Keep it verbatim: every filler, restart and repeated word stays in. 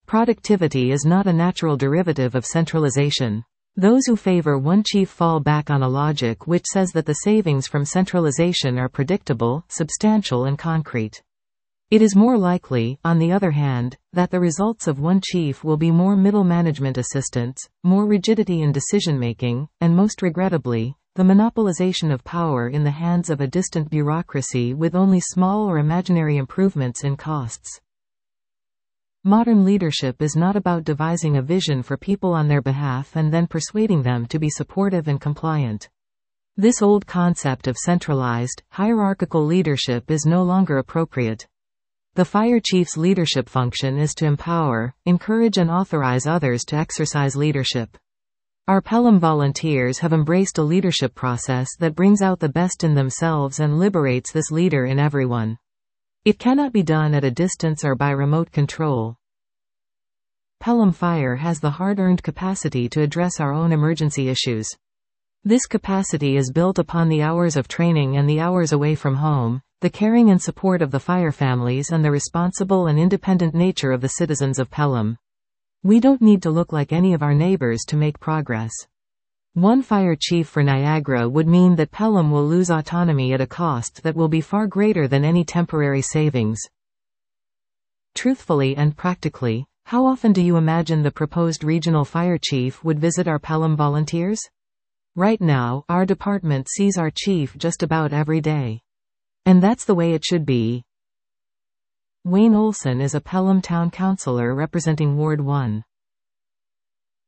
Productivity is not a natural derivative of centralization. Those who favor one chief fall back on a logic which says that the savings from centralization are predictable, substantial and concrete. It is more likely, on the other hand, that the results of one chief will be more middle management assistance, more rigidity in decision-making, and most regrettably, the monopolization of power in the hands of a distant bureaucracy with only small or imaginary improvements in costs. Modern leadership is not about devising a vision for people on their behalf and then persuading them to be supportive and compliant. This old concept of centralized, hierarchical leadership is no longer appropriate. The fire chief's leadership function is to empower, encourage and authorize others to exercise leadership. Our Pelham volunteers have embraced a leadership process that brings out the best in themselves and liberates this leader in everyone. It cannot be done at a distance or by remote control. Pelham Fire has the hard-earned capacity to address our own emergency issues. This capacity is built upon the hours of training and the hours away from home, the caring and support of the fire families and the responsible and independent nature of the citizens of Pelham. We don't need to look like any of our neighbors to make progress. One fire chief for Niagara would mean that Pelham will lose autonomy at a cost that will be far greater than any temporary savings. Truthfully and practically, how often do you imagine the proposed regional fire chief would visit our Pelham volunteers? Right now, our department sees our chief just about every day. And that's the way it should be. Wayne Olson is a Pelham Town Councillor representing Ward one.